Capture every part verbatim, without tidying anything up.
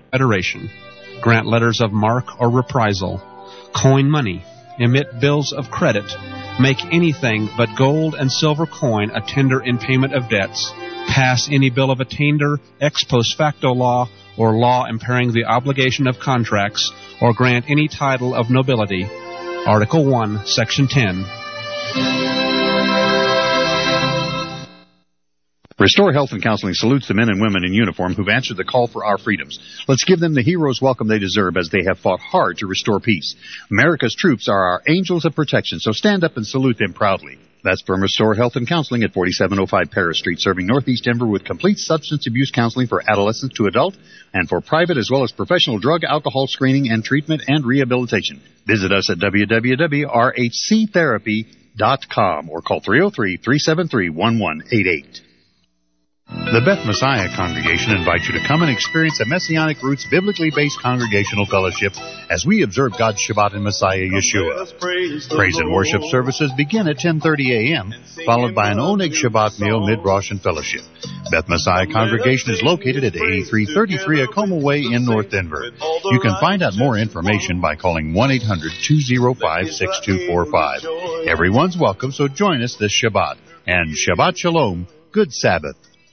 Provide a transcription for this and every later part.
Federation, grant letters of marque or reprisal, coin money, emit bills of credit, make anything but gold and silver coin a tender in payment of debts, pass any bill of attainder, ex post facto law, or law impairing the obligation of contracts, or grant any title of nobility. Article one, Section ten. Restore Health and Counseling salutes the men and women in uniform who've answered the call for our freedoms. Let's give them the hero's welcome they deserve as they have fought hard to restore peace. America's troops are our angels of protection, so stand up and salute them proudly. That's from Restore Health and Counseling at forty-seven oh five Paris Street, serving Northeast Denver with complete substance abuse counseling for adolescents to adult and for private as well as professional drug, alcohol screening and treatment and rehabilitation. Visit us at w w w dot r h c therapy dot com or call three oh three, three seven three, one one eight eight. The Beth Messiah Congregation invites you to come and experience a Messianic Roots biblically-based congregational fellowship as we observe God's Shabbat in Messiah Yeshua. Praise and worship services begin at ten thirty a.m., followed by an Oneg Shabbat meal mid-Rosh and fellowship. Beth Messiah Congregation is located at eighty-three thirty-three Acoma Way in North Denver. You can find out more information by calling one eight hundred, two oh five, six two four five. Everyone's welcome, so join us this Shabbat. And Shabbat Shalom, good Sabbath.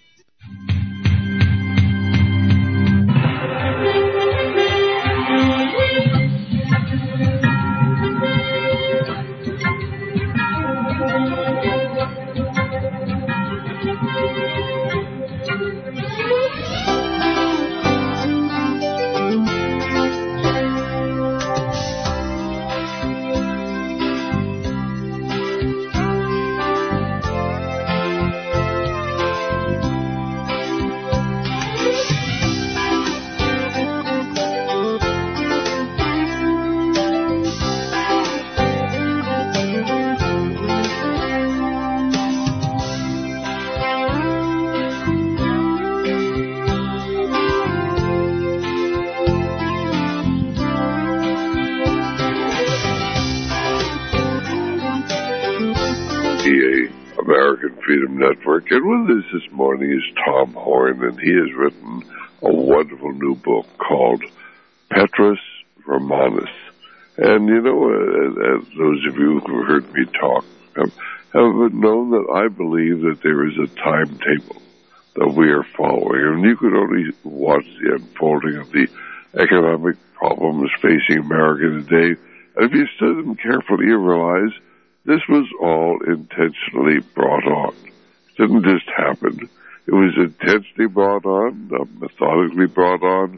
Network, and with us this morning is Tom Horn, and he has written a wonderful new book called Petrus Romanus. And you know, uh, uh, those of you who heard me talk have, have known that I believe that there is a timetable that we are following, and you could only watch the unfolding of the economic problems facing America today, and if you study them carefully, you realize this was all intentionally brought on. It didn't just happen. It was intentionally brought on, uh, methodically brought on,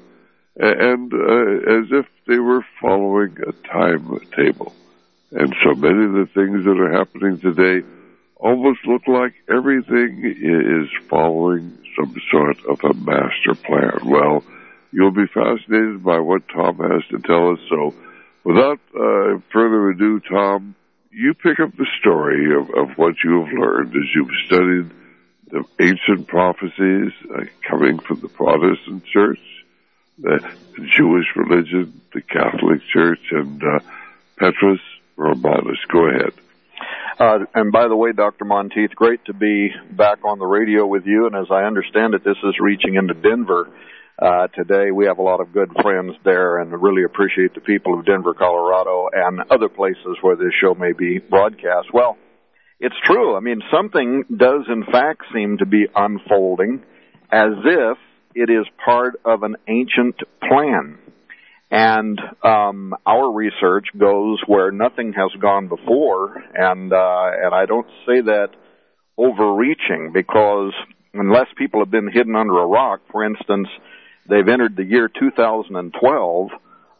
and uh, as if they were following a timetable. And so many of the things that are happening today almost look like everything is following some sort of a master plan. Well, you'll be fascinated by what Tom has to tell us. So without uh, further ado, Tom, you pick up the story of, of what you have learned as you've studied the ancient prophecies uh, coming from the Protestant Church, the, the Jewish religion, the Catholic Church, and uh, Petrus Romanus. Go ahead. Uh, and by the way, Doctor Monteith, great to be back on the radio with you. And as I understand it, this is reaching into Denver uh, today. We have a lot of good friends there, and really appreciate the people of Denver, Colorado, and other places where this show may be broadcast. Well, it's true. I mean, something does in fact seem to be unfolding as if it is part of an ancient plan. And um, our research goes where nothing has gone before, and uh, and I don't say that overreaching, because unless people have been hidden under a rock, for instance, they've entered the year two thousand twelve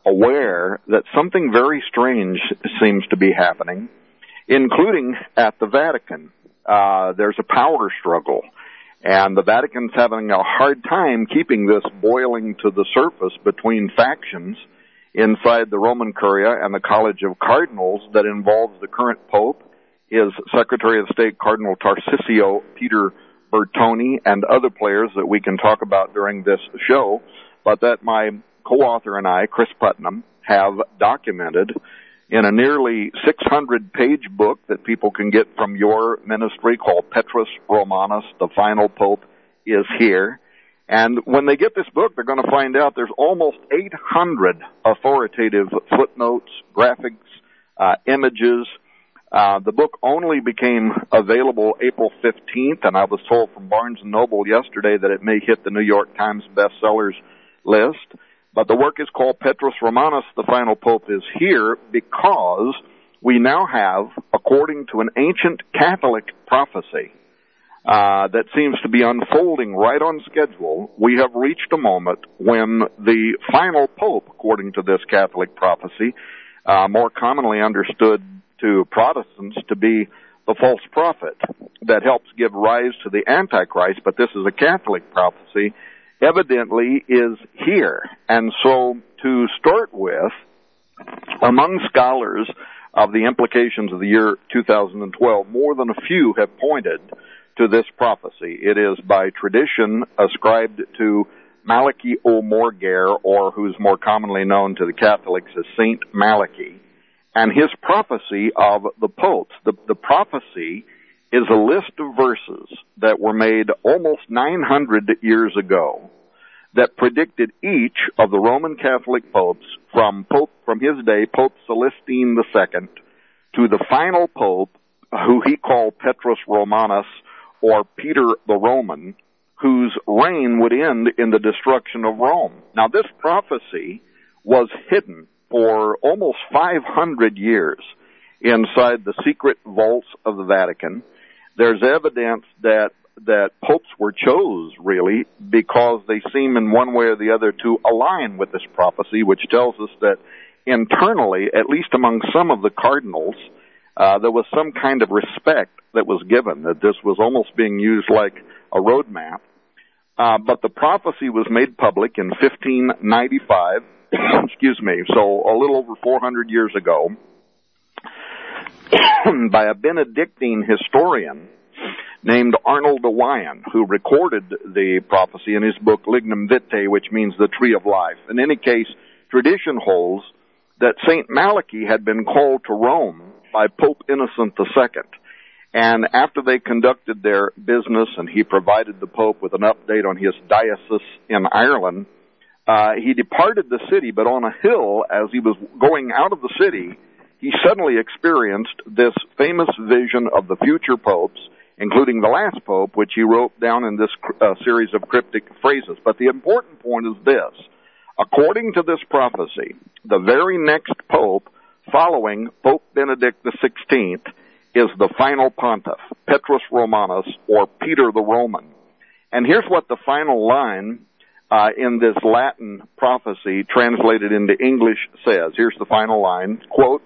aware that something very strange seems to be happening, including at the Vatican. Uh, there's a power struggle, and the Vatican's having a hard time keeping this boiling to the surface between factions inside the Roman Curia and the College of Cardinals that involves the current Pope, his Secretary of State, Cardinal Tarcisio Peter Bertoni, and other players that we can talk about during this show, but that my co-author and I, Chris Putnam, have documented in a nearly six hundred page book that people can get from your ministry called Petrus Romanus, The Final Pope Is Here. And when they get this book, they're going to find out there's almost eight hundred authoritative footnotes, graphics, uh, images. Uh, the book only became available April fifteenth, and I was told from Barnes and Noble yesterday that it may hit the New York Times bestsellers list. But the work is called Petrus Romanus, the Final Pope is Here, because we now have, according to an ancient Catholic prophecy uh, that seems to be unfolding right on schedule, we have reached a moment when the final Pope, according to this Catholic prophecy, uh, more commonly understood to Protestants to be the false prophet that helps give rise to the Antichrist, but this is a Catholic prophecy, evidently is here. And so to start with, among scholars of the implications of the year two thousand twelve, more than a few have pointed to this prophecy. It is by tradition ascribed to Malachi O'Morgair, or who's more commonly known to the Catholics as Saint Malachi, and his prophecy of the popes. The, the prophecy is a list of verses that were made almost nine hundred years ago that predicted each of the Roman Catholic popes from Pope from his day, Pope Celestine the Second, to the final pope, who he called Petrus Romanus, or Peter the Roman, whose reign would end in the destruction of Rome. Now, this prophecy was hidden for almost five hundred years inside the secret vaults of the Vatican. There's evidence that that popes were chose, really, because they seem in one way or the other to align with this prophecy, which tells us that internally, at least among some of the cardinals, uh, there was some kind of respect that was given, that this was almost being used like a roadmap. Uh, but the prophecy was made public in fifteen ninety-five, excuse me, so a little over four hundred years ago, by a Benedictine historian named Arnold de Wyan, who recorded the prophecy in his book Lignum Vitae, which means the tree of life. In any case, tradition holds that Saint Malachi had been called to Rome by Pope Innocent the Second. And after they conducted their business and he provided the Pope with an update on his diocese in Ireland, uh, he departed the city, but on a hill, as he was going out of the city, he suddenly experienced this famous vision of the future popes, including the last pope, which he wrote down in this uh, series of cryptic phrases. But the important point is this. According to this prophecy, the very next pope following Pope Benedict the Sixteenth is the final pontiff, Petrus Romanus, or Peter the Roman. And here's what the final line uh, in this Latin prophecy translated into English says. Here's the final line, quote,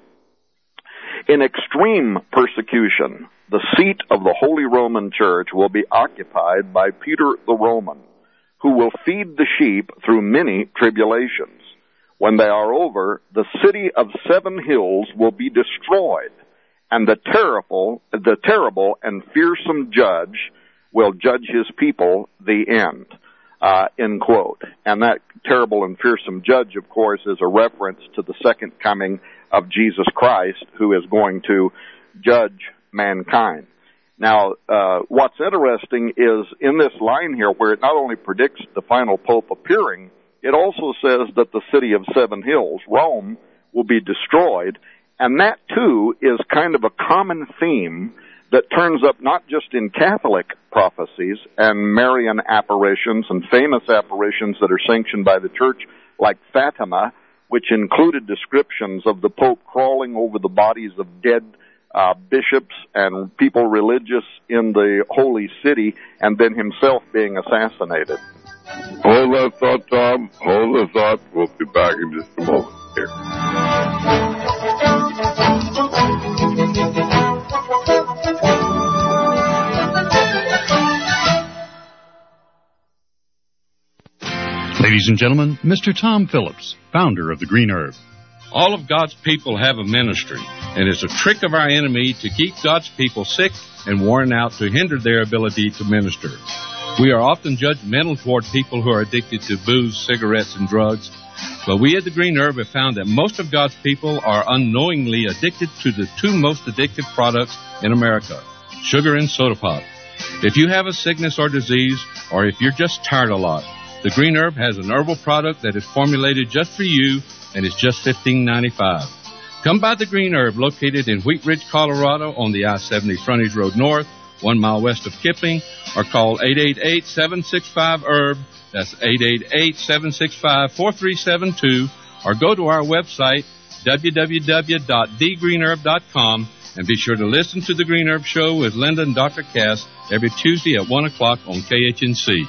"In extreme persecution, the seat of the Holy Roman Church will be occupied by Peter the Roman, who will feed the sheep through many tribulations. When they are over, the city of seven hills will be destroyed, and the terrible, the terrible and fearsome judge will judge his people the end." Uh, end quote. And that terrible and fearsome judge, of course, is a reference to the second coming of Jesus Christ, who is going to judge mankind. Now, uh, what's interesting is in this line here, where it not only predicts the final pope appearing, it also says that the city of seven hills, Rome, will be destroyed. And that, too, is kind of a common theme that turns up not just in Catholic prophecies and Marian apparitions and famous apparitions that are sanctioned by the Church, like Fatima, which included descriptions of the Pope crawling over the bodies of dead uh, bishops and people religious in the Holy City, and then himself being assassinated. Hold that thought, Tom. Hold the thought. We'll be back in just a moment here. Ladies and gentlemen, Mister Tom Phillips, founder of the Green Herb. All of God's people have a ministry, and it's a trick of our enemy to keep God's people sick and worn out to hinder their ability to minister. We are often judgmental toward people who are addicted to booze, cigarettes, and drugs, but we at the Green Herb have found that most of God's people are unknowingly addicted to the two most addictive products in America, sugar and soda pop. If you have a sickness or disease, or if you're just tired a lot, the Green Herb has an herbal product that is formulated just for you, and it's just fifteen ninety-five. Come by the Green Herb, located in Wheat Ridge, Colorado, on the I seventy Frontage Road North, one mile west of Kipling, or call eight eight eight, seven six five, herb. That's eight eight eight, seven six five, four three seven two, or go to our website, w w w dot the green herb dot com, and be sure to listen to the Green Herb Show with Linda and Doctor Cass every Tuesday at one o'clock on K H N C.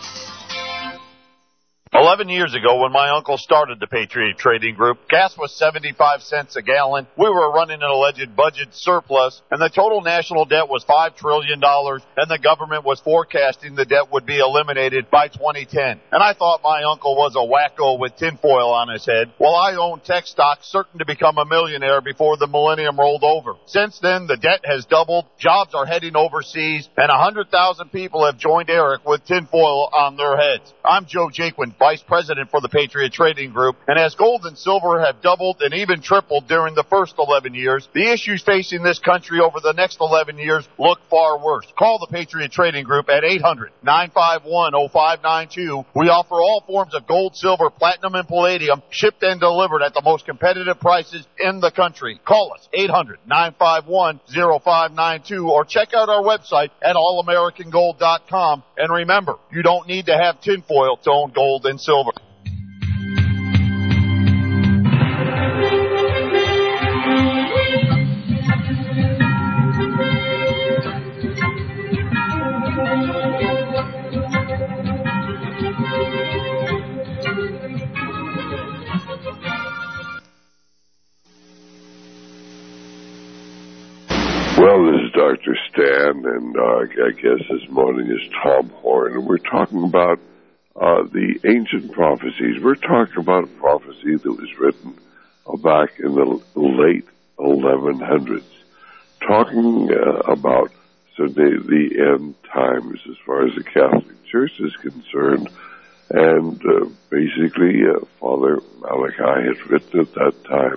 Eleven years ago, when my uncle started the Patriot Trading Group, gas was seventy-five cents a gallon. We were running an alleged budget surplus, and the total national debt was five trillion dollars, and the government was forecasting the debt would be eliminated by twenty ten. And I thought my uncle was a wacko with tinfoil on his head. Well, I owned tech stocks, certain to become a millionaire before the millennium rolled over. Since then, the debt has doubled, jobs are heading overseas, and one hundred thousand people have joined Eric with tinfoil on their heads. I'm Joe Jaquin, Vice President for the Patriot Trading Group, and as gold and silver have doubled and even tripled during the first eleven years, the issues facing this country over the next eleven years look far worse. Call the Patriot Trading Group at eight hundred, nine five one, oh five nine two. We offer all forms of gold, silver, platinum, and palladium, shipped and delivered at the most competitive prices in the country. Call us, eight hundred, nine five one, oh five nine two, or check out our website at all american gold dot com. And remember, you don't need to have tinfoil to own gold and silver. Well, this is Doctor Stan, and uh, I guess this morning is Tom Horn, and we're talking about uh, the ancient prophecies. We're talking about a prophecy that was written uh, back in the late eleven hundreds, talking uh, about so the, the end times as far as the Catholic Church is concerned. And uh, basically, uh, Father Malachi had written at that time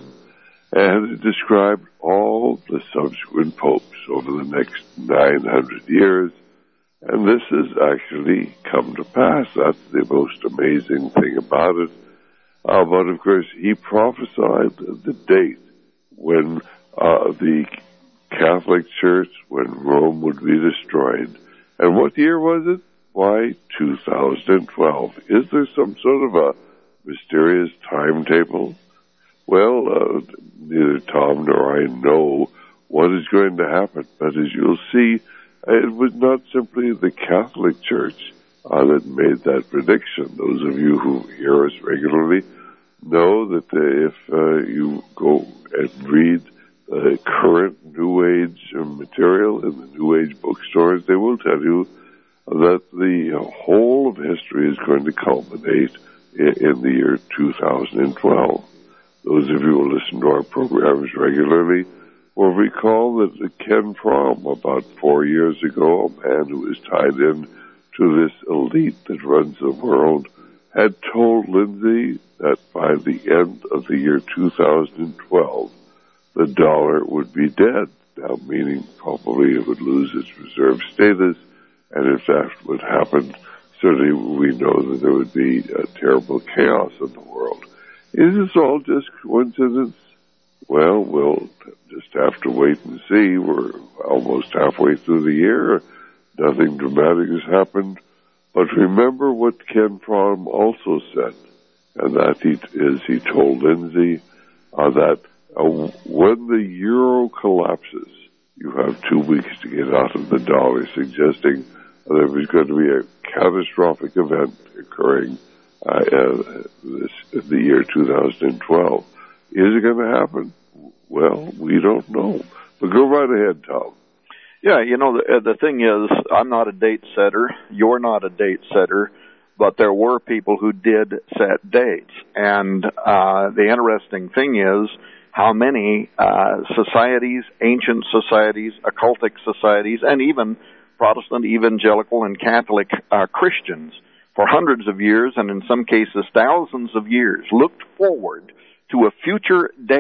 and it described all the subsequent popes over the next nine hundred years. And this has actually come to pass. That's the most amazing thing about it. Uh, but, of course, he prophesied the date when uh, the Catholic Church, when Rome would be destroyed. And what year was it? Why, two thousand twelve. Is there some sort of a mysterious timetable? Well, uh, neither Tom nor I know what is going to happen. But as you'll see, it was not simply the Catholic Church uh, that made that prediction. Those of you who hear us regularly know that uh, if uh, you go and read uh, current New Age material in the New Age bookstores, they will tell you that the whole of history is going to culminate in, in the year two thousand twelve. Those of you who listen to our programs regularly will recall that Ken Fromm, about four years ago, a man who is tied in to this elite that runs the world, had told Lindsay that by the end of the year two thousand twelve, the dollar would be dead. Now, meaning probably it would lose its reserve status, and if that would happen, certainly we know that there would be a terrible chaos in the world. Is this all just coincidence? Well, we'll just have to wait and see. We're almost halfway through the year. Nothing dramatic has happened. But remember what Ken Fromm also said, and that he, is he told Lindsay uh, that uh, when the euro collapses, you have two weeks to get out of the dollar, suggesting there was going to be a catastrophic event occurring uh, uh, this, in the year two thousand twelve. Is it going to happen? Well, we don't know. But go right ahead, Tom. Yeah, you know, the, the thing is, I'm not a date setter. You're not a date setter. But there were people who did set dates. And uh, the interesting thing is how many uh, societies, ancient societies, occultic societies, and even Protestant, evangelical, and Catholic uh, Christians for hundreds of years, and in some cases thousands of years, looked forward to a future date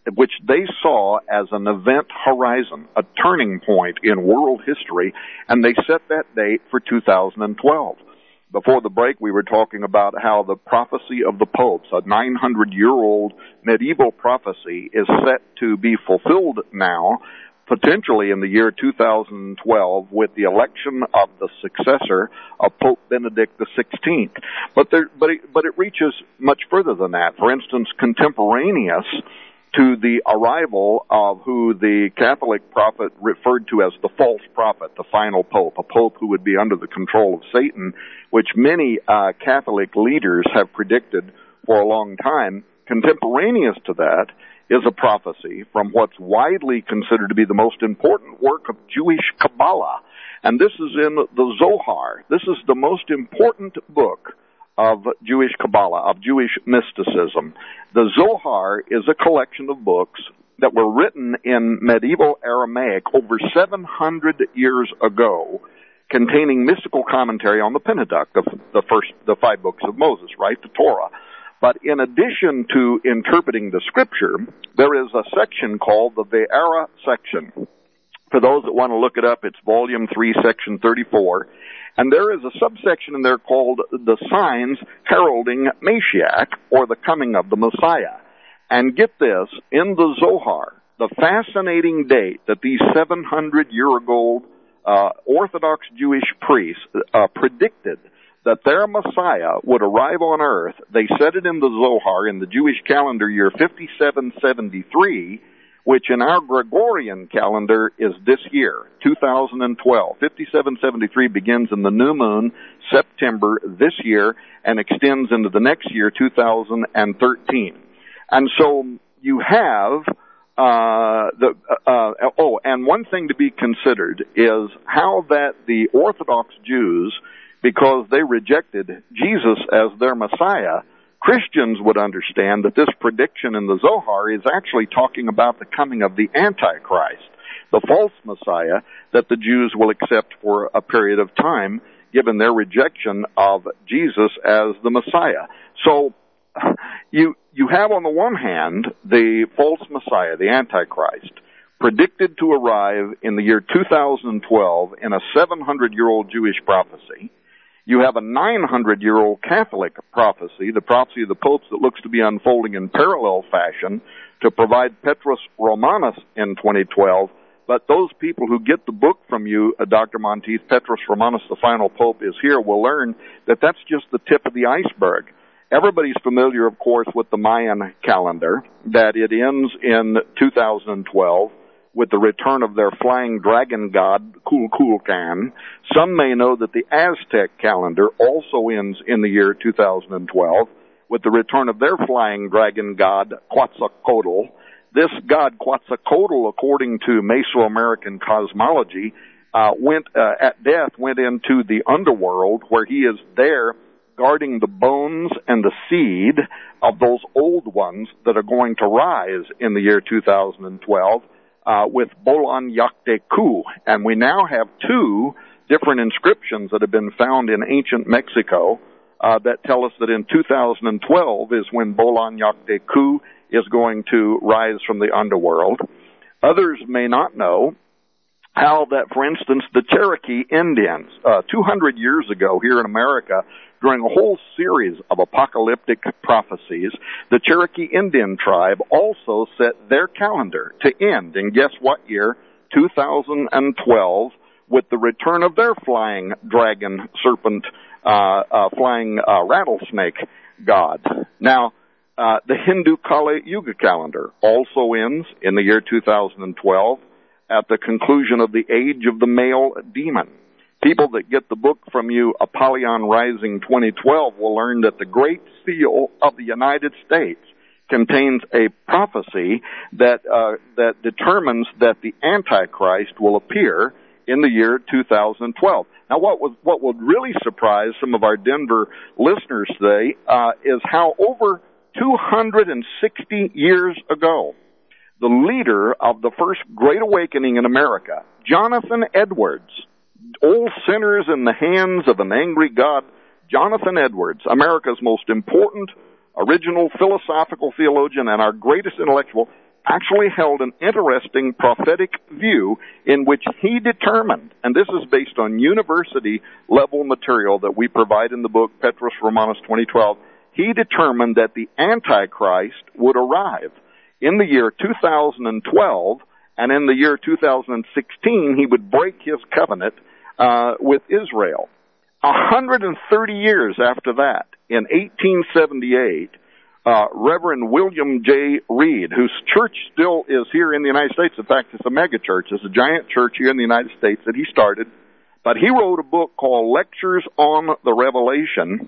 which they saw as an event horizon, a turning point in world history, and they set that date for two thousand twelve. Before the break, we were talking about how the prophecy of the popes, a nine hundred year old medieval prophecy, is set to be fulfilled now, potentially in the year two thousand twelve, with the election of the successor of Pope Benedict the sixteenth. But there, but it, but it reaches much further than that. For instance, contemporaneous to the arrival of who the Catholic prophet referred to as the false prophet, the final pope, a pope who would be under the control of Satan, which many uh, Catholic leaders have predicted for a long time. Contemporaneous to that is a prophecy from what's widely considered to be the most important work of Jewish Kabbalah. And this is in the Zohar. This is the most important book of Jewish Kabbalah, of Jewish mysticism. The Zohar is a collection of books that were written in medieval Aramaic over seven hundred years ago, containing mystical commentary on the Pentateuch, the, the first, the five books of Moses, right, the Torah. But in addition to interpreting the scripture, there is a section called the Ve'era section. For those that want to look it up, it's volume three, section thirty-four. And there is a subsection in there called the signs heralding Mashiach, or the coming of the Messiah. And get this, in the Zohar, the fascinating date that these seven hundred year ago uh, Orthodox Jewish priests uh, predicted that their Messiah would arrive on earth, they said it in the Zohar in the Jewish calendar year fifty-seven seventy-three, which in our Gregorian calendar is this year, two thousand twelve. fifty-seven seventy-three begins in the new moon, September this year, and extends into the next year, two thousand thirteen. And so you have uh the uh oh, and one thing to be considered is how that the Orthodox Jews, because they rejected Jesus as their Messiah, Christians would understand that this prediction in the Zohar is actually talking about the coming of the Antichrist, the false Messiah that the Jews will accept for a period of time, given their rejection of Jesus as the Messiah. So you you have on the one hand the false Messiah, the Antichrist, predicted to arrive in the year two thousand twelve in a seven hundred year old Jewish prophecy. You have a nine hundred year old Catholic prophecy, the prophecy of the popes that looks to be unfolding in parallel fashion to provide Petrus Romanus in twenty twelve. But those people who get the book from you, uh, Doctor Monteith, Petrus Romanus, the final pope, is here, will learn that that's just the tip of the iceberg. Everybody's familiar, of course, with the Mayan calendar, that it ends in two thousand twelve. With the return of their flying dragon god, Kukulkan. Some may know that the Aztec calendar also ends in the year two thousand twelve, with the return of their flying dragon god, Quetzalcoatl. This god, Quetzalcoatl, according to Mesoamerican cosmology, uh, went, uh, at death, went into the underworld, where he is there guarding the bones and the seed of those old ones that are going to rise in the year two thousand twelve. Uh, with Bolan Yachtecu, and we now have two different inscriptions that have been found in ancient Mexico uh, that tell us that in two thousand twelve is when Bolan Yachtecu is going to rise from the underworld. Others may not know how that, for instance, the Cherokee Indians, uh, two hundred years ago here in America, during a whole series of apocalyptic prophecies, the Cherokee Indian tribe also set their calendar to end in guess what year? two thousand twelve, with the return of their flying dragon, serpent, uh, uh, flying uh, rattlesnake god. Now, uh, the Hindu Kali Yuga calendar also ends in the year two thousand twelve at the conclusion of the age of the male demon. People that get the book from you, Apollyon Rising twenty twelve, will learn that the Great Seal of the United States contains a prophecy that uh, that determines that the Antichrist will appear in the year two thousand twelve. Now, what was what would really surprise some of our Denver listeners today uh, is how over two hundred sixty years ago, the leader of the first Great Awakening in America, Jonathan Edwards, old sinners in the hands of an angry God, Jonathan Edwards, America's most important original philosophical theologian and our greatest intellectual, actually held an interesting prophetic view in which he determined, and this is based on university-level material that we provide in the book, Petrus Romanus twenty twelve, he determined that the Antichrist would arrive in the year two thousand twelve, and in the year two thousand sixteen, he would break his covenant uh, with Israel. one hundred thirty years after that, in eighteen seventy-eight, uh, Reverend William J. Reed, whose church still is here in the United States, in fact, it's a mega church, it's a giant church here in the United States that he started, but he wrote a book called Lectures on the Revelation,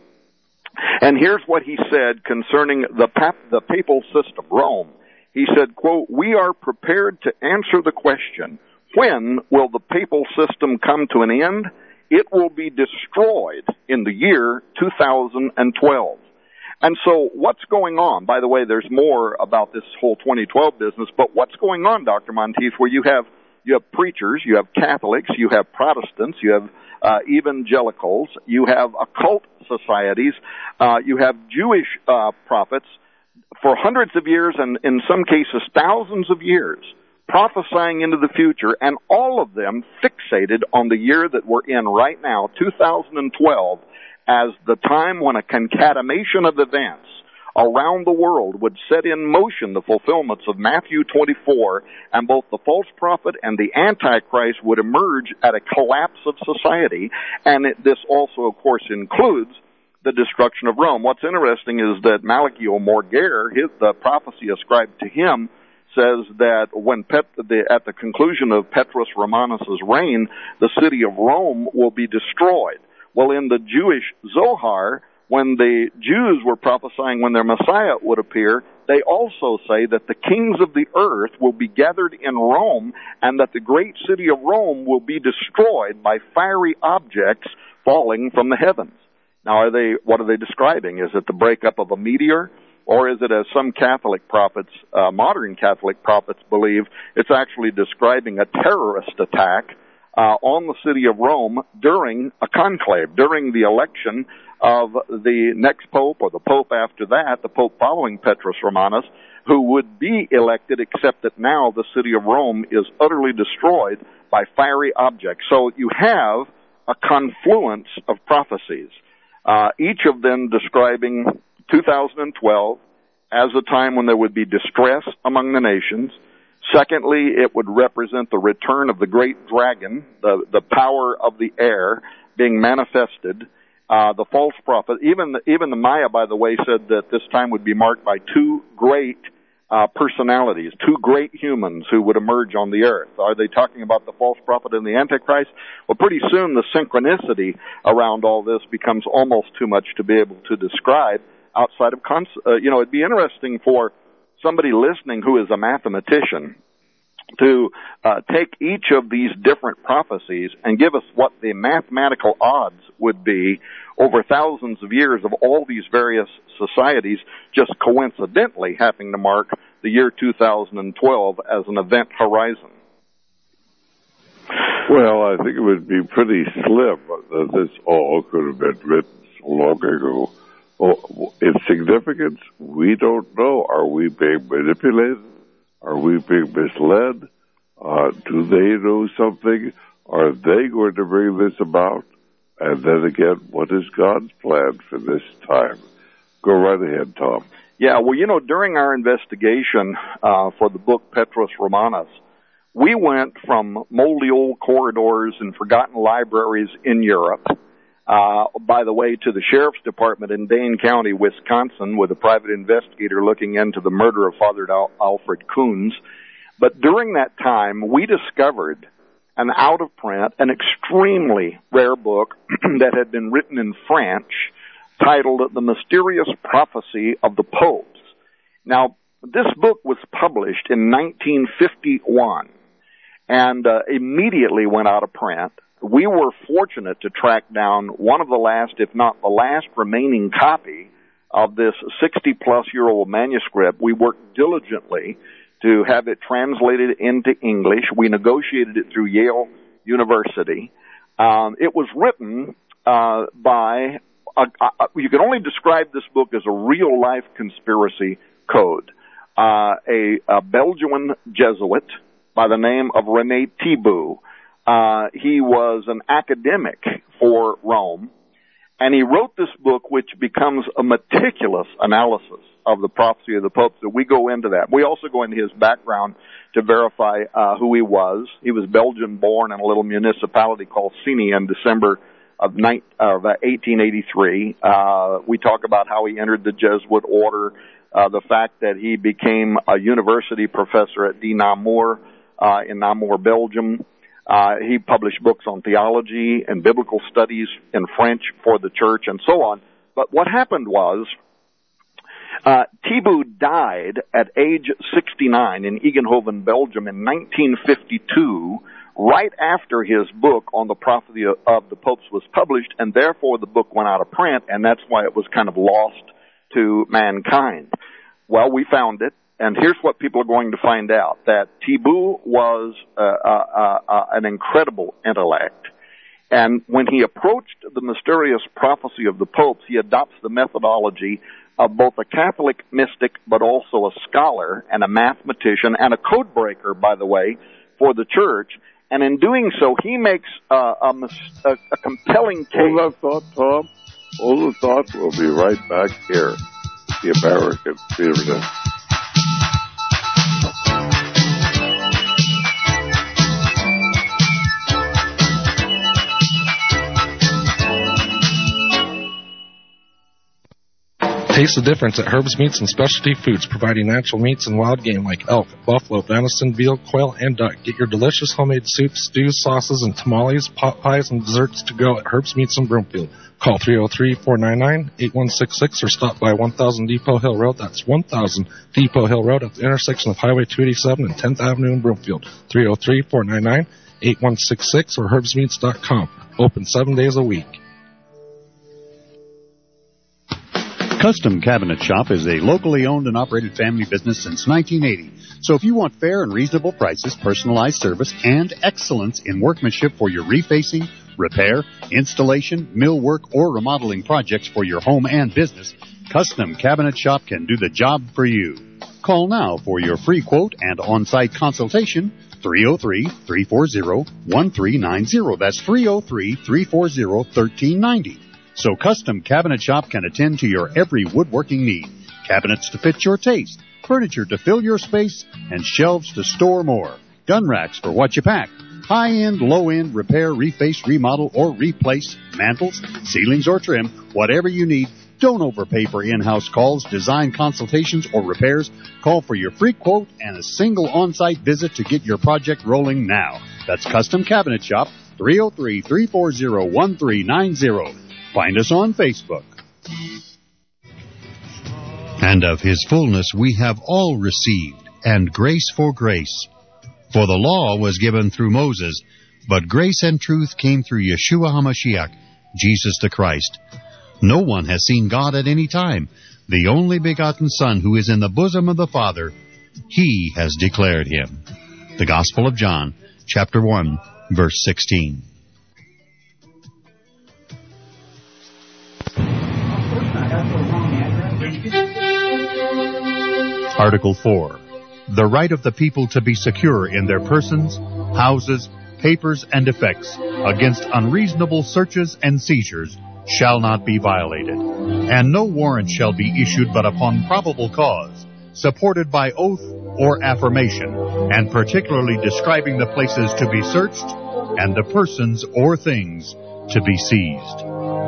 and here's what he said concerning the, pap- the papal system, Rome. He said, quote, "We are prepared to answer the question, when will the papal system come to an end? It will be destroyed in the year two thousand twelve. And so what's going on? By the way, there's more about this whole twenty twelve business, but what's going on, Doctor Monteith, where you have you have preachers, you have Catholics, you have Protestants, you have uh, evangelicals, you have occult societies, uh, you have Jewish uh, prophets for hundreds of years and in some cases thousands of years, prophesying into the future, and all of them fixated on the year that we're in right now, two thousand twelve, as the time when a concatenation of events around the world would set in motion the fulfillments of Matthew twenty-four, and both the false prophet and the Antichrist would emerge at a collapse of society, and it, this also, of course, includes the destruction of Rome. What's interesting is that Malachi Morgare, his, the prophecy ascribed to him, says that when Pet, the, at the conclusion of Petrus Romanus's reign, the city of Rome will be destroyed. Well, in the Jewish Zohar, when the Jews were prophesying when their Messiah would appear, they also say that the kings of the earth will be gathered in Rome and that the great city of Rome will be destroyed by fiery objects falling from the heavens. Now, are they, what are they describing? Is it the breakup of a meteor? Or is it, as some Catholic prophets, uh, modern Catholic prophets believe, it's actually describing a terrorist attack uh, on the city of Rome during a conclave, during the election of the next pope or the pope after that, the pope following Petrus Romanus, who would be elected, except that now the city of Rome is utterly destroyed by fiery objects. So you have a confluence of prophecies, uh, each of them describing two thousand twelve as a time when there would be distress among the nations. Secondly, it would represent the return of the great dragon, the, the power of the air being manifested. Uh, the false prophet, even the, even the Maya, by the way, said that this time would be marked by two great uh, personalities, two great humans who would emerge on the earth. Are they talking about the false prophet and the Antichrist? Well, pretty soon the synchronicity around all this becomes almost too much to be able to describe outside of, cons- uh, you know, it'd be interesting for somebody listening who is a mathematician to uh, take each of these different prophecies and give us what the mathematical odds would be over thousands of years of all these various societies just coincidentally having to mark the year two thousand twelve as an event horizon. Well, I think it would be pretty slim that this all could have been written so long ago. Well, its significance, we don't know. Are we being manipulated? Are we being misled? Uh, do they know something? Are they going to bring this about? And then again, what is God's plan for this time? Go right ahead, Tom. Yeah, well, you know, during our investigation uh, for the book Petrus Romanus, we went from moldy old corridors and forgotten libraries in Europe, uh, by the way, to the Sheriff's Department in Dane County, Wisconsin, with a private investigator looking into the murder of Father Al- Alfred Coons. But during that time, we discovered an out-of-print, an extremely rare book that had been written in French titled The Mysterious Prophecy of the Popes. Now, this book was published in nineteen fifty-one and uh, immediately went out of print. We were fortunate to track down one of the last, if not the last remaining copy of this sixty-plus-year-old manuscript. We worked diligently to have it translated into English. We negotiated it through Yale University. Um, it was written uh, by, a, a, you can only describe this book as a real-life conspiracy code. uh, a, a Belgian Jesuit by the name of René Thibaut. Uh, he was an academic for Rome, and he wrote this book, which becomes a meticulous analysis of the prophecy of the popes. So we go into that. We also go into his background to verify uh, who he was. He was Belgian-born in a little municipality called Signy in December of eighteen eighty-three. Uh, we talk about how he entered the Jesuit order, uh, the fact that he became a university professor at De Namur uh, in Namur, Belgium. Uh, he published books on theology and biblical studies in French for the church and so on. But what happened was, uh, Thibaut died at age sixty-nine in Egenhoven, Belgium in nineteen fifty-two, right after his book on the prophecy of the popes was published, and therefore the book went out of print, and that's why it was kind of lost to mankind. Well, we found it. And here's what people are going to find out, that Thibaut was uh, uh, uh, an incredible intellect. And when he approached the mysterious prophecy of the popes, he adopts the methodology of both a Catholic mystic but also a scholar and a mathematician and a code breaker, by the way, for the church. And in doing so, he makes uh, a, a, a compelling case. Hold that thought, Tom. Hold the thought. We'll be right back here. The American Theater. Taste the difference at Herb's Meats and Specialty Foods, providing natural meats and wild game like elk, buffalo, venison, veal, quail, and duck. Get your delicious homemade soups, stews, sauces, and tamales, pot pies, and desserts to go at Herb's Meats in Broomfield. Call three oh three, four nine nine, eight one six six or stop by one thousand Depot Hill Road. That's one thousand Depot Hill Road at the intersection of Highway two eighty-seven and tenth Avenue in Broomfield. three oh three, four nine nine, eight one six six or herbs meats dot com. Open seven days a week. Custom Cabinet Shop is a locally owned and operated family business since nineteen eighty. So if you want fair and reasonable prices, personalized service, and excellence in workmanship for your refacing, repair, installation, millwork, or remodeling projects for your home and business, Custom Cabinet Shop can do the job for you. Call now for your free quote and on-site consultation, three oh three, three four zero, one three nine zero. That's three oh three, three four zero, one three nine zero. So Custom Cabinet Shop can attend to your every woodworking need. Cabinets to fit your taste, furniture to fill your space, and shelves to store more. Gun racks for what you pack. High-end, low-end, repair, reface, remodel, or replace, mantles, ceilings, or trim, whatever you need. Don't overpay for in-house calls, design consultations, or repairs. Call for your free quote and a single on-site visit to get your project rolling now. That's Custom Cabinet Shop, three oh three, three four zero, one three nine zero. Find us on Facebook. And of his fullness we have all received, and grace for grace. For the law was given through Moses, but grace and truth came through Yeshua HaMashiach, Jesus the Christ. No one has seen God at any time. The only begotten Son who is in the bosom of the Father, He has declared Him. The Gospel of John, chapter one, verse sixteen. Article four. The right of the people to be secure in their persons, houses, papers, and effects against unreasonable searches and seizures shall not be violated, and no warrant shall be issued but upon probable cause, supported by oath or affirmation, and particularly describing the places to be searched and the persons or things to be seized.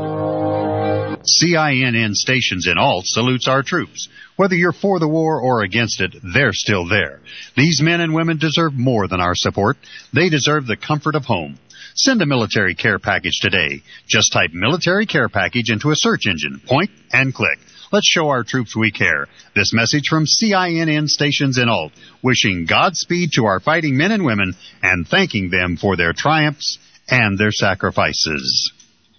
C I N N Stations in Alt salutes our troops. Whether you're for the war or against it, they're still there. These men and women deserve more than our support. They deserve the comfort of home. Send a military care package today. Just type military care package into a search engine. Point and click. Let's show our troops we care. This message from C I N N Stations in Alt, wishing Godspeed to our fighting men and women and thanking them for their triumphs and their sacrifices.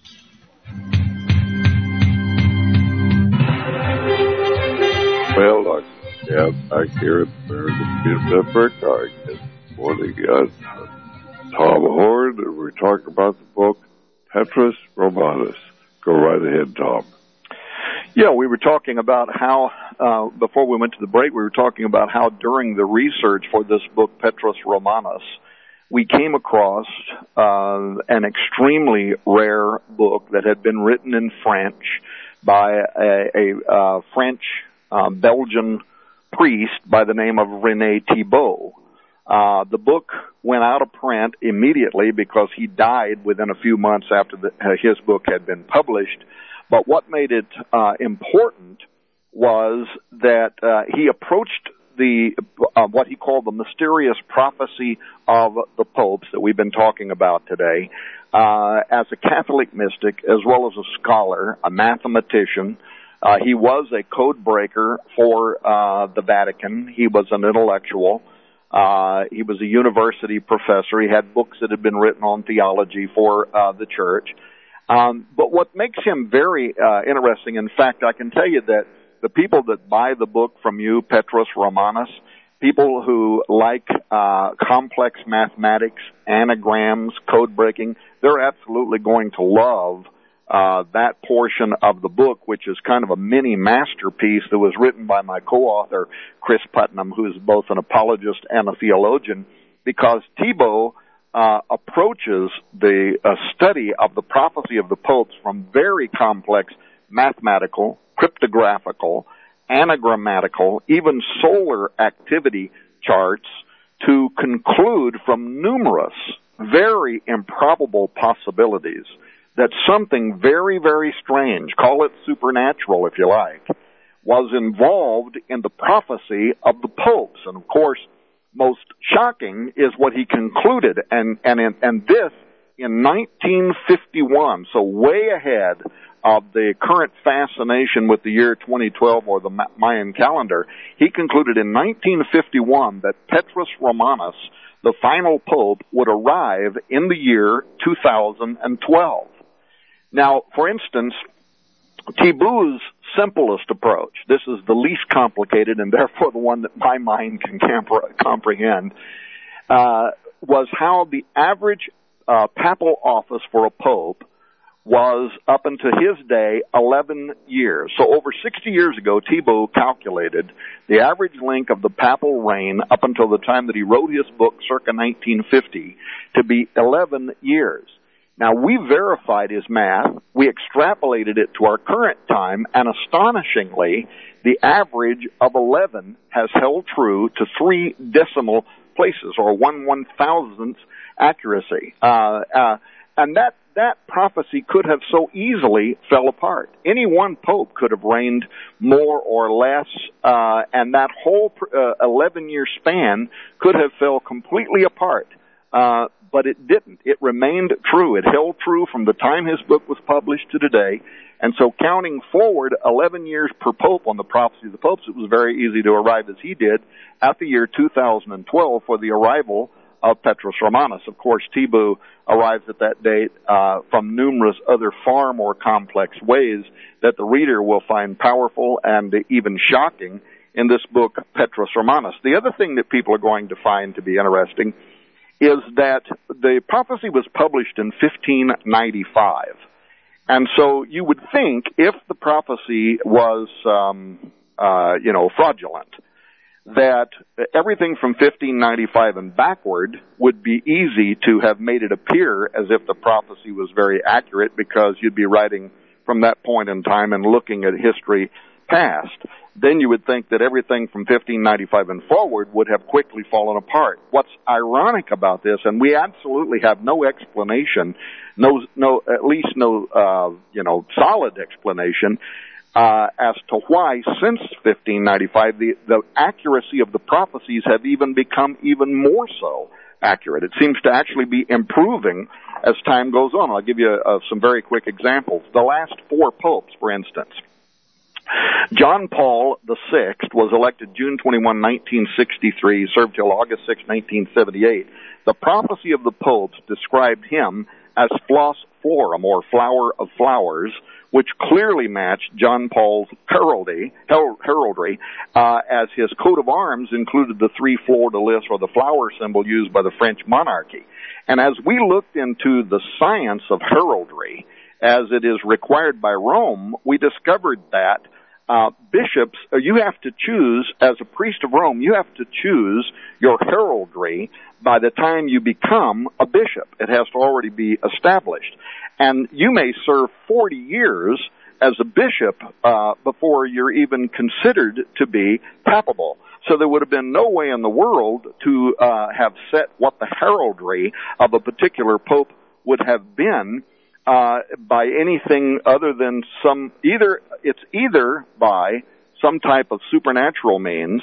Well, I yeah, back here at the American Film Network, I get morning uh, Tom Horn, and we're talking about the book Petrus Romanus. Go right ahead, Tom. Yeah, we were talking about how, uh, before we went to the break, we were talking about how during the research for this book, Petrus Romanus, we came across uh, an extremely rare book that had been written in French by a, a uh, French uh, Belgian priest by the name of René Thibault. Uh, the book went out of print immediately because he died within a few months after the, uh, his book had been published. But what made it uh, important was that uh, he approached the uh, what he called the mysterious prophecy of the popes that we've been talking about today uh, as a Catholic mystic as well as a scholar, a mathematician. Uh, he was a code breaker for uh, the Vatican. He was an intellectual. Uh, he was a university professor. He had books that had been written on theology for uh, the church. Um, but what makes him very uh, interesting, in fact, I can tell you that the people that buy the book from you, Petrus Romanus, people who like uh, complex mathematics, anagrams, code breaking, they're absolutely going to love uh, that portion of the book, which is kind of a mini masterpiece that was written by my co-author, Chris Putnam, who is both an apologist and a theologian, because Thibault Uh, approaches the uh, study of the prophecy of the popes from very complex mathematical, cryptographical, anagrammatical, even solar activity charts to conclude from numerous, very improbable possibilities that something very, very strange, call it supernatural if you like, was involved in the prophecy of the popes. And of course, most shocking is what he concluded, and and and this in nineteen fifty-one, so way ahead of the current fascination with the year twenty twelve or the Mayan calendar. He concluded in nineteen fifty-one that Petrus Romanus, the final pope, would arrive in the year two thousand twelve. Now, for instance, Thibault's simplest approach, this is the least complicated and therefore the one that my mind can comprehend, uh, was how the average uh, papal office for a pope was, up until his day, eleven years. So over sixty years ago, Thibault calculated the average length of the papal reign up until the time that he wrote his book, circa nineteen fifty, to be eleven years. Now, we verified his math, we extrapolated it to our current time, and astonishingly, the average of eleven has held true to three decimal places, or one one-thousandth accuracy. Uh, uh, and that, that prophecy could have so easily fell apart. Any one pope could have reigned more or less, uh, and that whole uh, eleven-year span could have fell completely apart. Uh, but it didn't. It remained true. It held true from the time his book was published to today. And so counting forward eleven years per pope on the prophecy of the popes, it was very easy to arrive as he did at the year two thousand twelve for the arrival of Petrus Romanus. Of course, Thibault arrives at that date uh, from numerous other far more complex ways that the reader will find powerful and even shocking in this book, Petrus Romanus. The other thing that people are going to find to be interesting is that the prophecy was published in fifteen ninety-five. And so you would think if the prophecy was, um, uh, you know, fraudulent, that everything from fifteen ninety-five and backward would be easy to have made it appear as if the prophecy was very accurate, because you'd be writing from that point in time and looking at history past. Then you would think that everything from fifteen ninety-five and forward would have quickly fallen apart. What's ironic about this, and we absolutely have no explanation, no, no, at least no, uh, you know, solid explanation, uh, as to why since fifteen ninety-five the, the accuracy of the prophecies have even become even more so accurate. It seems to actually be improving as time goes on. I'll give you uh, some very quick examples. The last four popes, for instance. John Paul the Sixth was elected June twenty-first, nineteen sixty-three, served till August sixth, nineteen seventy-eight. The prophecy of the popes described him as Flos Florum, or flower of flowers, which clearly matched John Paul's heraldry, heraldry uh, as his coat of arms included the three fleur-de-lis, or the flower symbol used by the French monarchy. And as we looked into the science of heraldry, as it is required by Rome, we discovered that uh, bishops, uh, you have to choose, as a priest of Rome, you have to choose your heraldry by the time you become a bishop. It has to already be established. And you may serve forty years as a bishop uh, before you're even considered to be papable. So there would have been no way in the world to uh, have set what the heraldry of a particular pope would have been uh, by anything other than some, either, it's either by some type of supernatural means,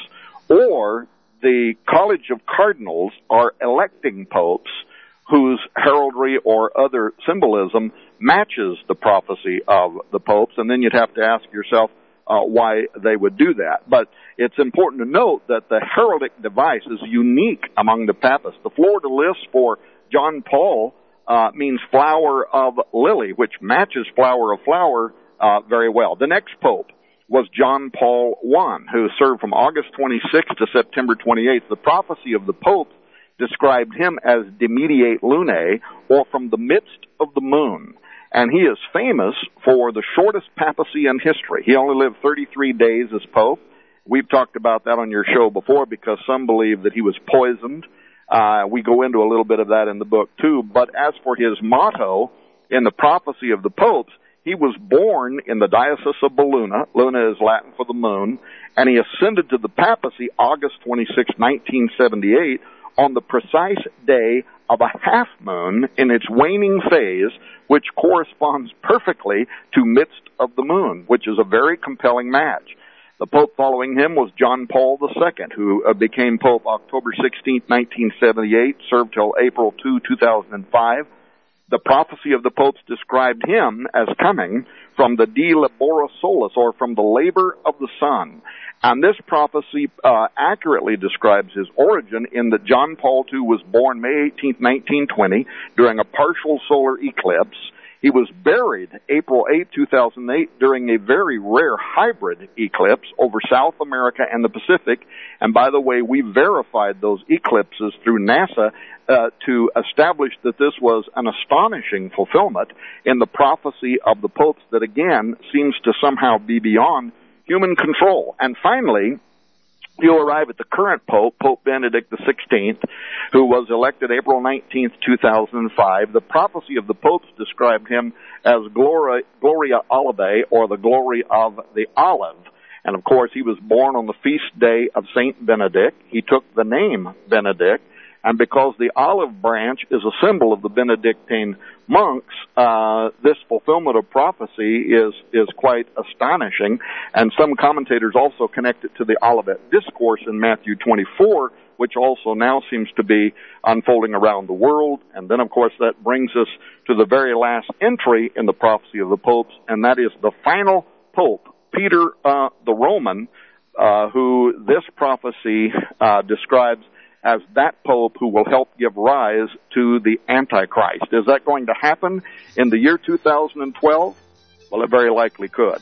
or the College of Cardinals are electing popes whose heraldry or other symbolism matches the prophecy of the popes, and then you'd have to ask yourself uh, why they would do that. But it's important to note that the heraldic device is unique among the papists. The fleur-de-lis for John Paul uh, means flower of lily, which matches flower of flower uh, very well. The next pope was John Paul the First, who served from August twenty-sixth to September twenty-eighth. The prophecy of the popes described him as de mediate lunae, or from the midst of the moon. And he is famous for the shortest papacy in history. He only lived thirty-three days as pope. We've talked about that on your show before because some believe that he was poisoned. Uh, we go into a little bit of that in the book too. But as for his motto in the prophecy of the popes, he was born in the Diocese of Beluna. Luna is Latin for the moon. And he ascended to the papacy August twenty-sixth, nineteen seventy-eight, on the precise day of a half moon in its waning phase, which corresponds perfectly to midst of the moon, which is a very compelling match. The pope following him was John Paul the Second, who uh, became pope October sixteenth, nineteen seventy-eight, served till April second, two thousand five. The prophecy of the popes described him as coming from the De Labora Solis, or from the labor of the sun. And this prophecy uh, accurately describes his origin in that John Paul the Second was born May eighteenth, nineteen twenty, during a partial solar eclipse. He was buried April eighth, two thousand eight, during a very rare hybrid eclipse over South America and the Pacific. And by the way, we verified those eclipses through NASA uh, to establish that this was an astonishing fulfillment in the prophecy of the popes that, again, seems to somehow be beyond human control. And finally, you'll arrive at the current Pope, Pope Benedict the sixteenth, who was elected April nineteenth, two thousand five. The prophecy of the popes described him as Gloria, Gloria Olivae, or the glory of the olive. And of course, he was born on the feast day of Saint Benedict. He took the name Benedict. And because the olive branch is a symbol of the Benedictine monks, uh, this fulfillment of prophecy is, is quite astonishing. And some commentators also connect it to the Olivet Discourse in Matthew twenty-four, which also now seems to be unfolding around the world. And then, of course, that brings us to the very last entry in the prophecy of the popes, and that is the final pope, Peter uh, the Roman, uh, who this prophecy uh, describes as that pope who will help give rise to the Antichrist. Is that going to happen in the year two thousand twelve? Well, it very likely could.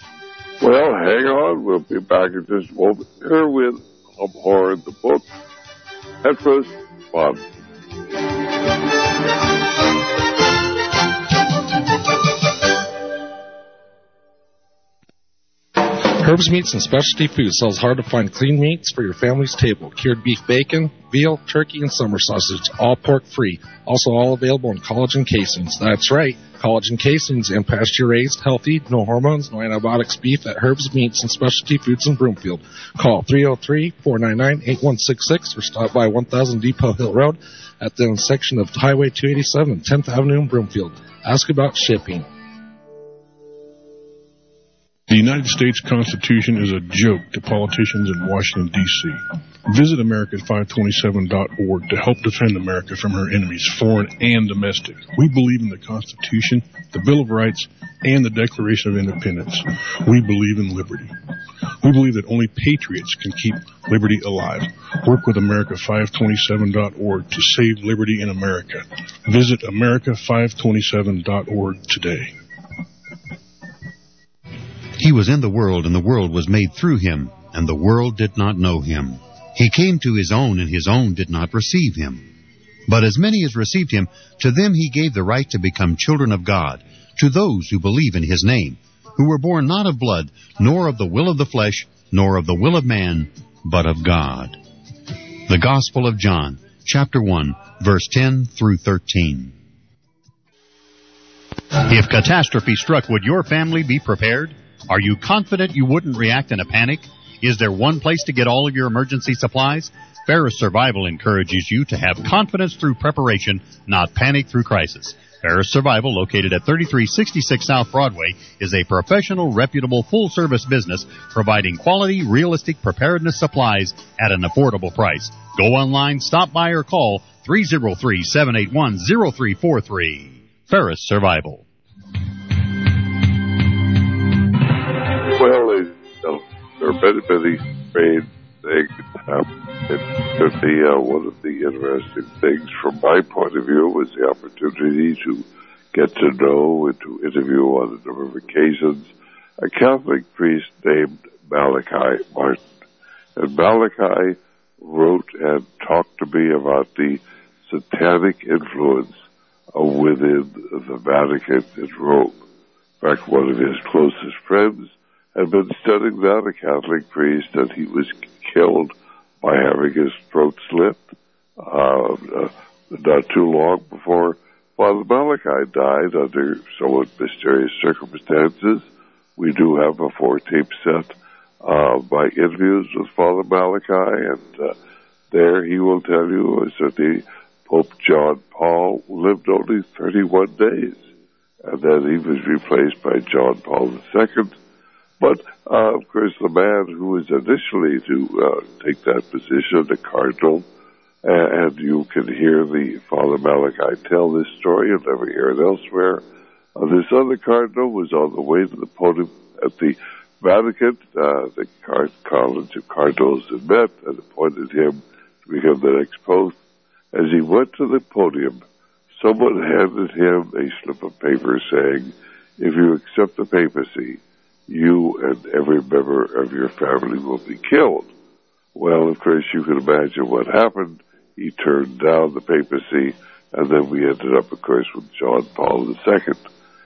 Well, hang on. We'll be back in just a moment here with Tom Horn, the book, Petrus Romanus. Herbs Meats and Specialty Foods sells hard-to-find clean meats for your family's table. Cured beef bacon, veal, turkey, and summer sausage, all pork-free. Also all available in collagen casings. That's right, collagen casings and pasture-raised, healthy, no hormones, no antibiotics beef at Herbs Meats and Specialty Foods in Broomfield. Call three oh three, four nine nine, eight one six six or stop by one thousand Depot Hill Road at the intersection of Highway two eighty-seven and tenth Avenue in Broomfield. Ask about shipping. The United States Constitution is a joke to politicians in Washington, D C Visit America five twenty-seven dot org to help defend America from her enemies, foreign and domestic. We believe in the Constitution, the Bill of Rights, and the Declaration of Independence. We believe in liberty. We believe that only patriots can keep liberty alive. Work with America five twenty-seven dot org to save liberty in America. Visit America five twenty-seven dot org today. He was in the world, and the world was made through him, and the world did not know him. He came to his own, and his own did not receive him. But as many as received him, to them he gave the right to become children of God, to those who believe in his name, who were born not of blood, nor of the will of the flesh, nor of the will of man, but of God. The Gospel of John, chapter one, verse ten through thirteen. If catastrophe struck, would your family be prepared? Are you confident you wouldn't react in a panic? Is there one place to get all of your emergency supplies? Ferris Survival encourages you to have confidence through preparation, not panic through crisis. Ferris Survival, located at thirty-three sixty-six South Broadway, is a professional, reputable, full-service business providing quality, realistic preparedness supplies at an affordable price. Go online, stop by, or call three oh three, seven eight one, oh three four three. Ferris Survival. Well, ladies and gentlemen, there are many, many strange things happening. The, uh, one of the interesting things from my point of view was the opportunity to get to know and to interview on a number of occasions a Catholic priest named Malachi Martin. And Malachi wrote and talked to me about the satanic influence uh, within the Vatican in Rome. In fact, one of his closest friends had been studying that, a Catholic priest, and he was killed by having his throat slit uh, uh, not too long before Father Malachi died under somewhat mysterious circumstances. We do have a four-tape set of uh, my interviews with Father Malachi, and uh, there he will tell you that the Pope John Paul lived only thirty-one days, and then he was replaced by John Paul the Second. But, uh, of course, the man who was initially to uh, take that position, the cardinal, and, and you can hear the Father Malachi tell this story, you'll never hear it elsewhere. Uh, this other cardinal was on the way to the podium at the Vatican. Uh, the Card- College of Cardinals had met and appointed him to become the next pope. As he went to the podium, someone handed him a slip of paper saying, if you accept the papacy, you and every member of your family will be killed. Well, of course, you can imagine what happened. He turned down the papacy, and then we ended up, of course, with John Paul the Second.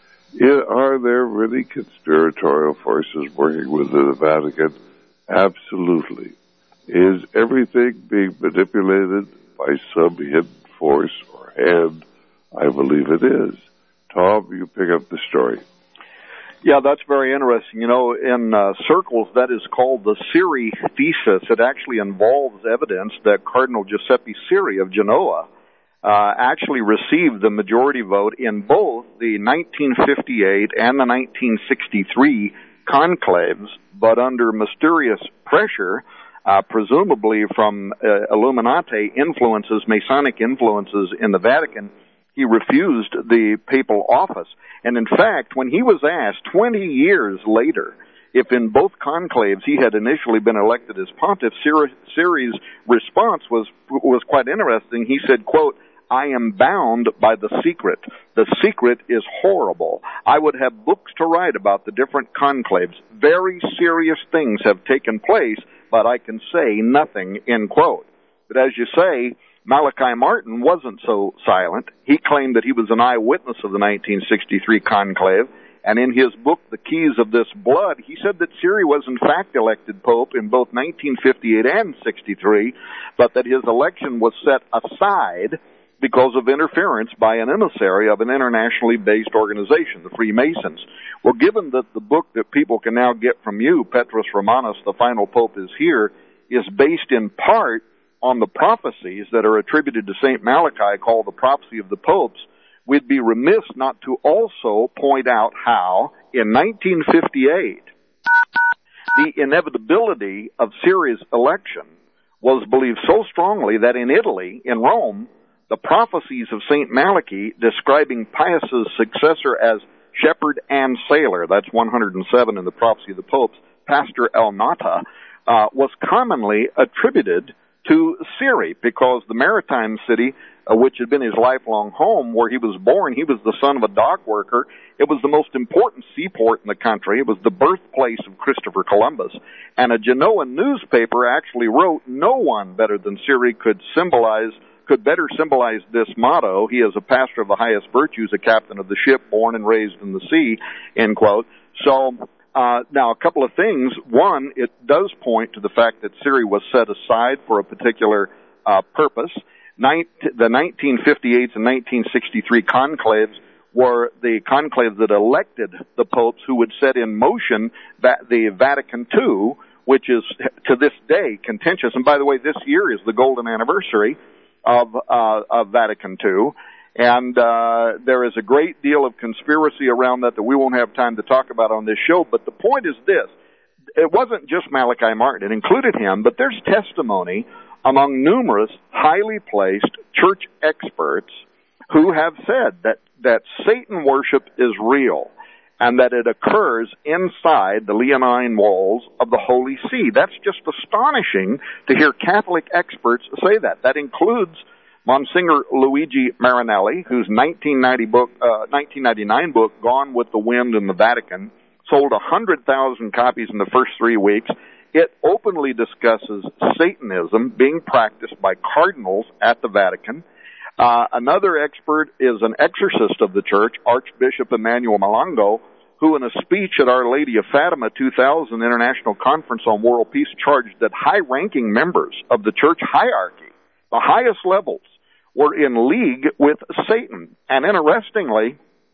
Are there really conspiratorial forces working within the Vatican? Absolutely. Is everything being manipulated by some hidden force or hand? I believe it is. Tom, you pick up the story. Yeah, that's very interesting. You know, in uh, circles, that is called the Siri thesis. It actually involves evidence that Cardinal Giuseppe Siri of Genoa uh, actually received the majority vote in both the nineteen fifty-eight and the nineteen sixty-three conclaves, but under mysterious pressure, uh, presumably from uh, Illuminati influences, Masonic influences in the Vatican, he refused the papal office. And in fact, when he was asked twenty years later if in both conclaves he had initially been elected as pontiff, Siri's response was was quite interesting. He said, quote, I am bound by the secret. The secret is horrible. I would have books to write about the different conclaves. Very serious things have taken place, but I can say nothing, end quote. But as you say, Malachi Martin wasn't so silent. He claimed that he was an eyewitness of the nineteen sixty-three conclave, and in his book, The Keys of This Blood, he said that Siri was in fact elected pope in both nineteen fifty-eight and sixty-three, but that his election was set aside because of interference by an emissary of an internationally based organization, the Freemasons. Well, given that the book that people can now get from you, Petrus Romanus, The Final Pope is Here, is based in part on the prophecies that are attributed to Saint Malachi called the Prophecy of the Popes, we'd be remiss not to also point out how, in nineteen fifty-eight, the inevitability of Siri's election was believed so strongly that in Italy, in Rome, the prophecies of Saint Malachi describing Pius's successor as shepherd and sailor, that's one hundred seven in the Prophecy of the Popes, Pastor El Nata, uh, was commonly attributed to Siri, because the maritime city, uh, which had been his lifelong home, where he was born, he was the son of a dock worker. It was the most important seaport in the country. It was the birthplace of Christopher Columbus. And a Genoan newspaper actually wrote, no one better than Siri could symbolize could better symbolize this motto. He is a pastor of the highest virtues, a captain of the ship, born and raised in the sea, end quote. So, uh, now a couple of things. One, it does point to the fact that Siri was set aside for a particular uh, purpose. Nin- the nineteen fifty-eight and nineteen sixty-three conclaves were the conclaves that elected the popes who would set in motion va- the Vatican two, which is to this day contentious. And by the way, this year is the golden anniversary of, uh, of Vatican two. And uh, there is a great deal of conspiracy around that that we won't have time to talk about on this show. But the point is this. It wasn't just Malachi Martin. It included him. But there's testimony among numerous highly placed church experts who have said that, that Satan worship is real and that it occurs inside the Leonine walls of the Holy See. That's just astonishing to hear Catholic experts say that. That includes Monsignor Luigi Marinelli, whose nineteen ninety book, uh, nineteen ninety-nine book, Gone with the Wind in the Vatican, sold one hundred thousand copies in the first three weeks. It openly discusses Satanism being practiced by cardinals at the Vatican. Uh, another expert is an exorcist of the church, Archbishop Emmanuel Malongo, who in a speech at Our Lady of Fatima two thousand International Conference on World Peace charged that high-ranking members of the church hierarchy, the highest levels, were in league with Satan. And interestingly,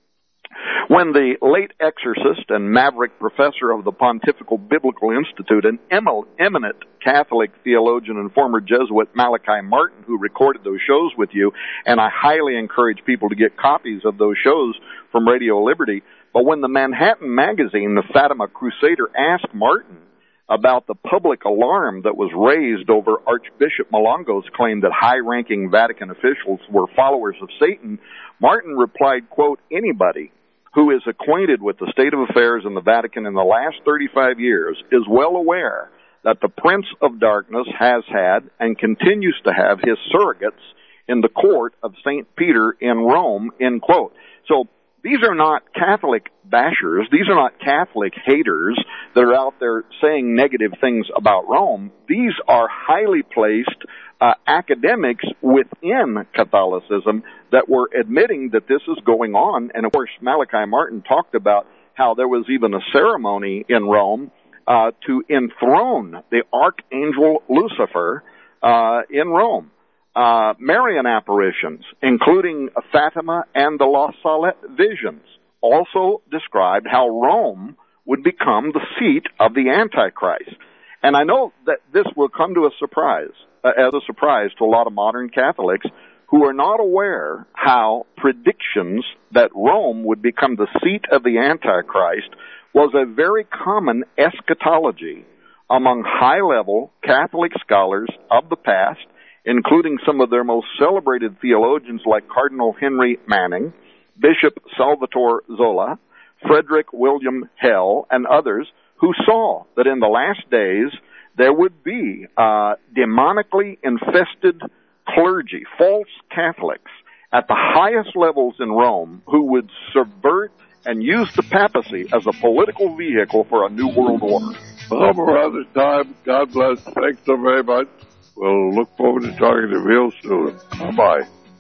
when the late exorcist and maverick professor of the Pontifical Biblical Institute, an eminent Catholic theologian and former Jesuit Malachi Martin, who recorded those shows with you, and I highly encourage people to get copies of those shows from Radio Liberty, but when the Manhattan Magazine, the Fatima Crusader, asked Martin about the public alarm that was raised over Archbishop Malongo's claim that high-ranking Vatican officials were followers of Satan, Martin replied, quote, anybody who is acquainted with the state of affairs in the Vatican in the last thirty-five years is well aware that the Prince of Darkness has had and continues to have his surrogates in the court of Saint Peter in Rome, end quote. So these are not Catholic bashers. These are not Catholic haters that are out there saying negative things about Rome. These are highly placed uh, academics within Catholicism that were admitting that this is going on. And, of course, Malachi Martin talked about how there was even a ceremony in Rome uh, to enthrone the Archangel Lucifer uh, in Rome. Uh, Marian apparitions, including Fatima and the La Salette visions, also described how Rome would become the seat of the Antichrist. And I know that this will come to a surprise, uh, as a surprise to a lot of modern Catholics who are not aware how predictions that Rome would become the seat of the Antichrist was a very common eschatology among high-level Catholic scholars of the past, including some of their most celebrated theologians like Cardinal Henry Manning, Bishop Salvatore Zola, Frederick William Hell, and others who saw that in the last days there would be uh, demonically infested clergy, false Catholics, at the highest levels in Rome who would subvert and use the papacy as a political vehicle for a new world order. Well, we're out of time. God bless. Thanks so very much. We'll look forward to talking to you real soon. Bye-bye.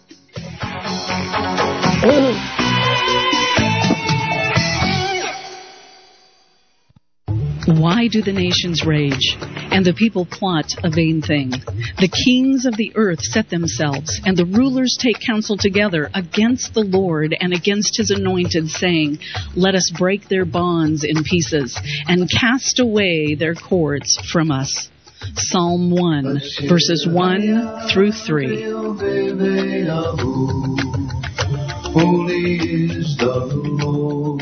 Why do the nations rage, and the people plot a vain thing? The kings of the earth set themselves, and the rulers take counsel together against the Lord and against his anointed, saying, let us break their bonds in pieces, and cast away their cords from us. Psalm one, verses one through three. Holy is the Lord.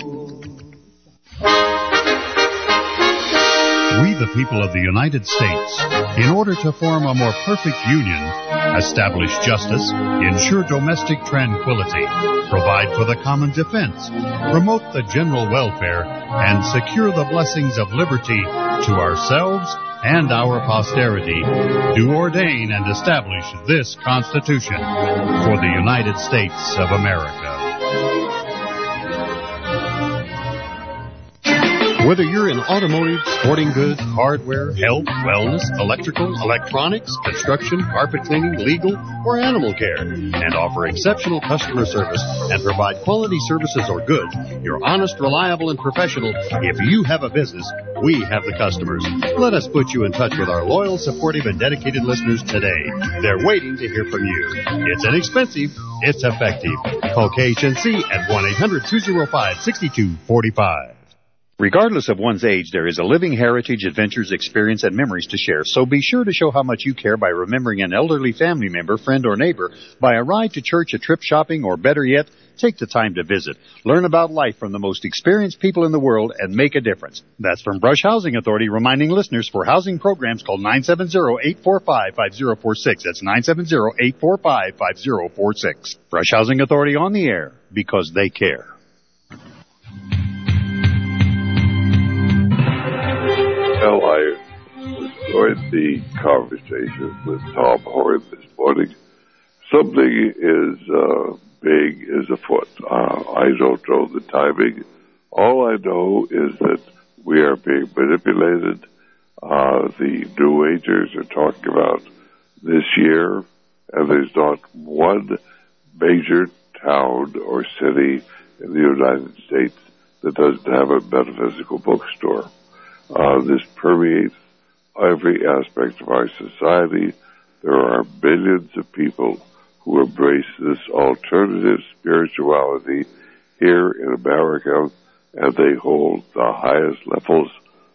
We, the people of the United States, in order to form a more perfect union, establish justice, ensure domestic tranquility, provide for the common defense, promote the general welfare, and secure the blessings of liberty to ourselves and our posterity, do ordain and establish this Constitution for the United States of America. Whether you're in automotive, sporting goods, hardware, health, wellness, electrical, electronics, construction, carpet cleaning, legal, or animal care, and offer exceptional customer service and provide quality services or goods, you're honest, reliable, and professional. If you have a business, we have the customers. Let us put you in touch with our loyal, supportive, and dedicated listeners today. They're waiting to hear from you. It's inexpensive. It's effective. Call K H N C at one eight hundred two oh five six two four five. Regardless of one's age, there is a living heritage, adventures, experience, and memories to share. So be sure to show how much you care by remembering an elderly family member, friend, or neighbor by a ride to church, a trip shopping, or better yet, take the time to visit. Learn about life from the most experienced people in the world and make a difference. That's from Brush Housing Authority, reminding listeners for housing programs, call nine seven zero, eight four five, five zero four six. That's nine seven zero, eight four five, five zero four six. Brush Housing Authority on the air because they care. Well, I enjoyed the conversation with Tom Horn this morning. Something is uh, big is afoot. Uh, I don't know the timing. All I know is that we are being manipulated. Uh, the New Agers are talking about this year, and there's not one major town or city in the United States that doesn't have a metaphysical bookstore. Uh, this permeates every aspect of our society. There are millions of people who embrace this alternative spirituality here in America, and they hold the highest levels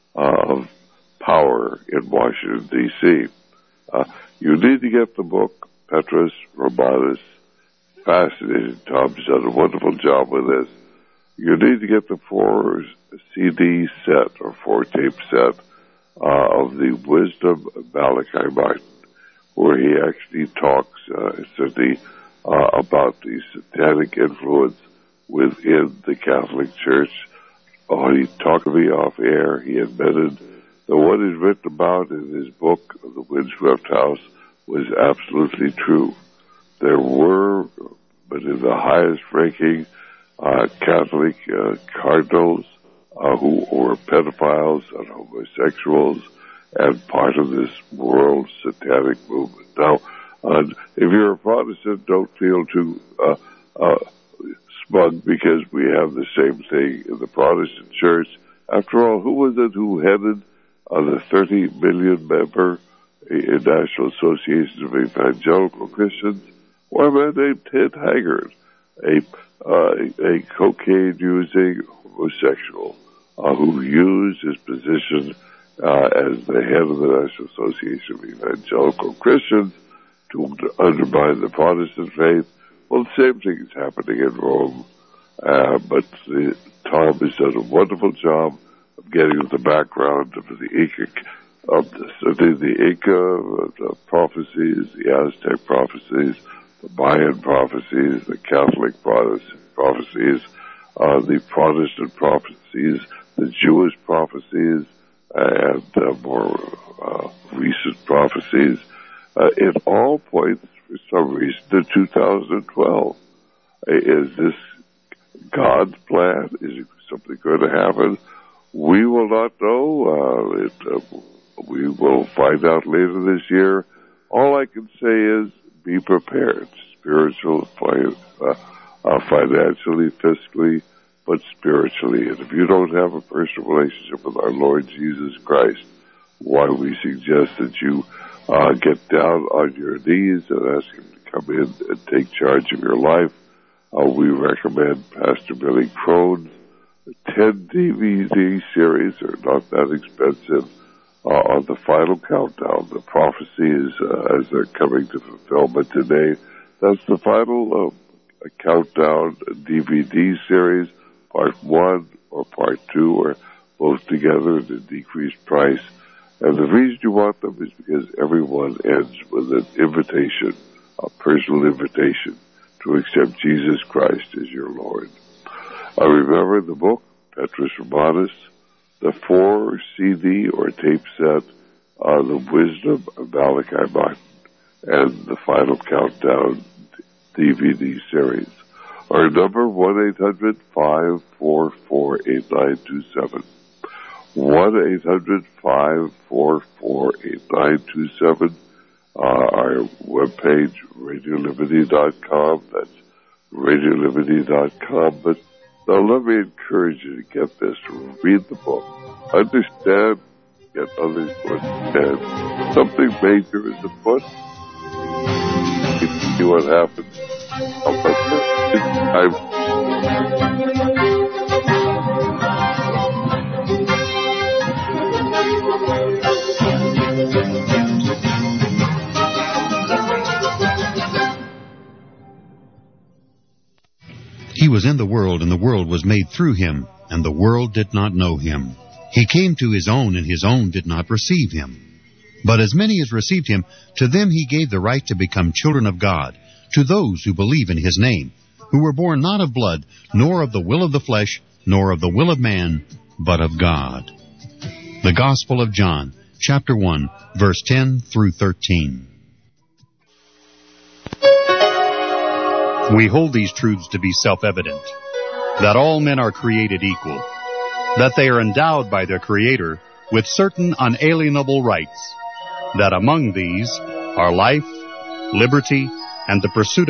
of power in Washington, D C Uh, you need to get the book, Petrus Romanus. Fascinating. Tom's done a wonderful job with this. You need to get the four C D set or four tape set uh, of the Wisdom of Malachi Martin, where he actually talks uh, certainly uh, about the satanic influence within the Catholic Church. Oh, he talked to me off air. He admitted that what he's written about in his book, The Windswept House, was absolutely true. There were, but in the highest ranking, uh, Catholic uh, cardinals uh, who were pedophiles and homosexuals and part of this world satanic movement. Now, uh, if you're a Protestant, don't feel too uh, uh, smug because we have the same thing in the Protestant Church. After all, who was it who headed uh, the thirty million member National Association of Evangelical Christians? Why, a man named Ted Haggard, a uh, a cocaine-using homosexual uh, who used his position uh, as the head of the National Association of Evangelical Christians to undermine the Protestant faith. Well, the same thing is happening in Rome, uh, but the, Tom has done a wonderful job of getting the background of the Inca, of the, the, the Inca the prophecies, the Aztec prophecies, the Mayan prophecies, the Catholic prophecies, uh, the Protestant prophecies, the Jewish prophecies, and uh, more uh, recent prophecies. Uh, it all points, for some reason, to two thousand twelve. Is this God's plan? Is something going to happen? We will not know. Uh, it, uh, we will find out later this year. All I can say is be prepared, spiritual, uh, uh, financially, fiscally, but spiritually. And if you don't have a personal relationship with our Lord Jesus Christ, why we suggest that you uh, get down on your knees and ask Him to come in and take charge of your life. Uh, we recommend Pastor Billy Crone's ten D V D series. They're not that expensive. Uh, on the final countdown, the prophecies uh, as they're coming to fulfillment today. That's the final uh, countdown D V D series, part one or part two, or both together at a decreased price. And the reason you want them is because everyone ends with an invitation, a personal invitation to accept Jesus Christ as your Lord. I remember the book, Petrus Romanus, the four C D or tape set, uh, The Wisdom of Malachi Martin, and the final countdown D V D series. Our number, one eight hundred five four four eight nine two seven. one eight hundred five four four eight nine two seven. Uh, our webpage, radio liberty dot com. That's radio liberty dot com. But now let me encourage you to get this, to read the book, understand, get others to understand. Something major is afoot. See what happens. How about this? I'm He was in the world, and the world was made through him, and the world did not know him. He came to his own, and his own did not receive him. But as many as received him, to them he gave the right to become children of God, to those who believe in his name, who were born not of blood, nor of the will of the flesh, nor of the will of man, but of God. The Gospel of John, chapter one, verse ten through thirteen. We hold these truths to be self-evident, that all men are created equal, that they are endowed by their Creator with certain unalienable rights, that among these are life, liberty, and the pursuit